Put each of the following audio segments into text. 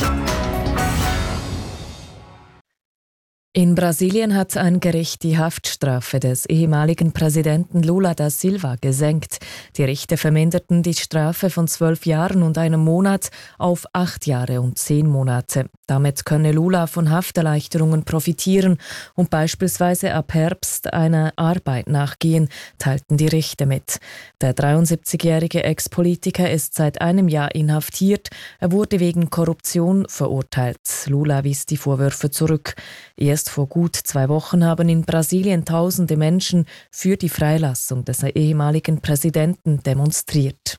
In Brasilien hat ein Gericht die Haftstrafe des ehemaligen Präsidenten Lula da Silva gesenkt. Die Richter verminderten die Strafe von 12 Jahren und einem Monat auf 8 Jahre und 10 Monate. Damit könne Lula von Hafterleichterungen profitieren und beispielsweise ab Herbst einer Arbeit nachgehen, teilten die Richter mit. Der 73-jährige Ex-Politiker ist seit einem Jahr inhaftiert. Er wurde wegen Korruption verurteilt. Lula wies die Vorwürfe zurück. Erst vor gut 2 Wochen haben in Brasilien tausende Menschen für die Freilassung des ehemaligen Präsidenten demonstriert.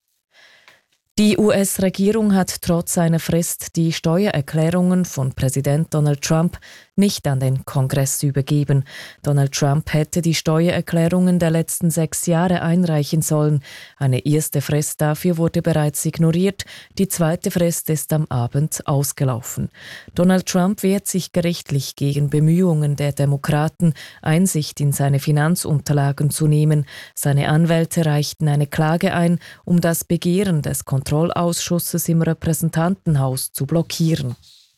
Die US-Regierung hat trotz einer Frist die Steuererklärungen von Präsident Donald Trump nicht an den Kongress übergeben. Donald Trump hätte die Steuererklärungen der letzten 6 Jahre einreichen sollen. Eine erste Frist dafür wurde bereits ignoriert. Die zweite Frist ist am Abend ausgelaufen. Donald Trump wehrt sich gerichtlich gegen Bemühungen der Demokraten, Einsicht in seine Finanzunterlagen zu nehmen. Seine Anwälte reichten eine Klage ein, um das Begehren des Kontrollausschusses im Repräsentantenhaus zu blockieren.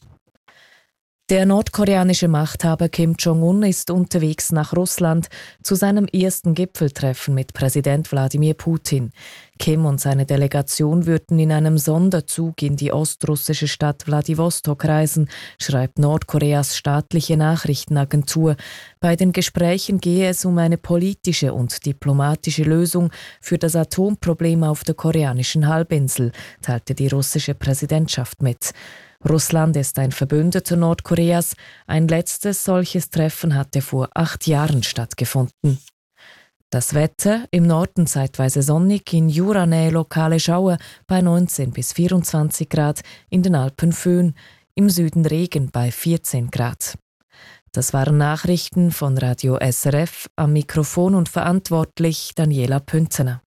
Der nordkoreanische Machthaber Kim Jong-un ist unterwegs nach Russland zu seinem ersten Gipfeltreffen mit Präsident Wladimir Putin. Kim und seine Delegation würden in einem Sonderzug in die ostrussische Stadt Wladiwostok reisen, schreibt Nordkoreas staatliche Nachrichtenagentur. Bei den Gesprächen gehe es um eine politische und diplomatische Lösung für das Atomproblem auf der koreanischen Halbinsel, teilte die russische Präsidentschaft mit. Russland ist ein Verbündeter Nordkoreas. Ein letztes solches Treffen hatte vor 8 Jahren stattgefunden. Das Wetter: im Norden zeitweise sonnig, in Juranähe lokale Schauer bei 19 bis 24 Grad, in den Alpen Föhn, im Süden Regen bei 14 Grad. Das waren Nachrichten von Radio SRF, am Mikrofon und verantwortlich Daniela Pünzener.